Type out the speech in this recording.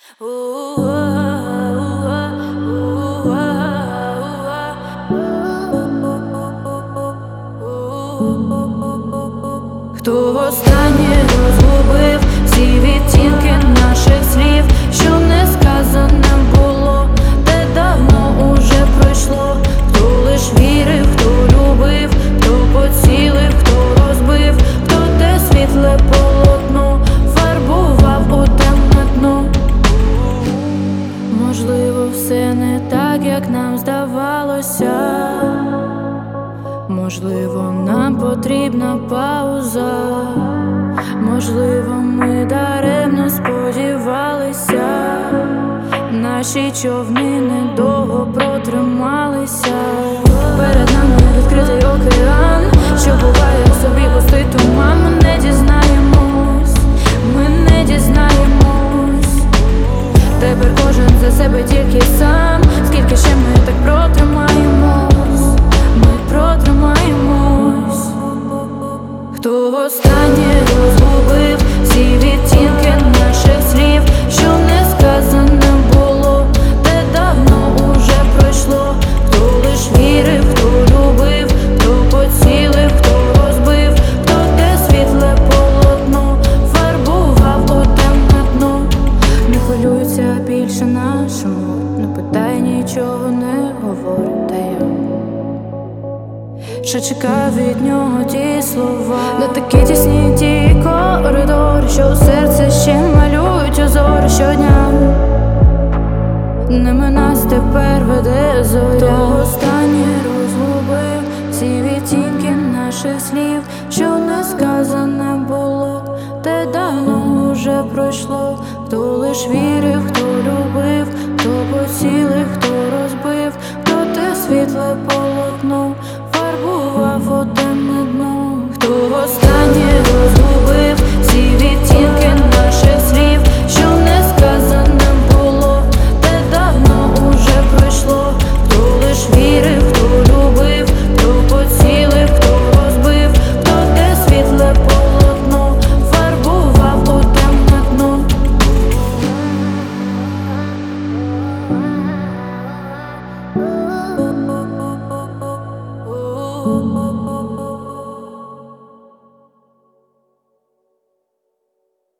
Хто востаннє розгубив всі відтінки наших слів, що не сказане було, те давно уже пройшло. Хто лиш вірив, хто любив, хто поцілив, хто розбив, хто те світле полотно фарбував у темне дно. Можливо, все не так, як нам здавалося. Можливо, нам потрібна пауза. Можливо, ми даремно сподівалися. Наші човни недовго протрималися. Перед нами відкритий океан, що буває в собі пустий туман. Ми не дізнаємось, ми не дізнаємось. Тепер кожен за себе тільки сам. Скільки ще ми так протримаємось? Ми протримаємось. Хто востаннє розгубив всі відтінки наших слів, що не сказане було, те давно уже пройшло. Хто лиш вірив, хто любив, хто поцілив, хто розбив, хто те світле полотно фарбував у темне дно. Не хвилюється більше нашому, не питай, нічого не говорить, та я що чекаю від нього ті слова. Не такі тісні ті коридори, що у серце ще малюють узори щодня. Ними нас тепер веде зоря. Хто останнє розгубив всі відтінки наших слів, що не сказане було, те давно уже пройшло. Хто лиш вірив, хто любив, хто поцілив, хто розбив, хто те світле полотно фарбував у темне дно. Хто востаннє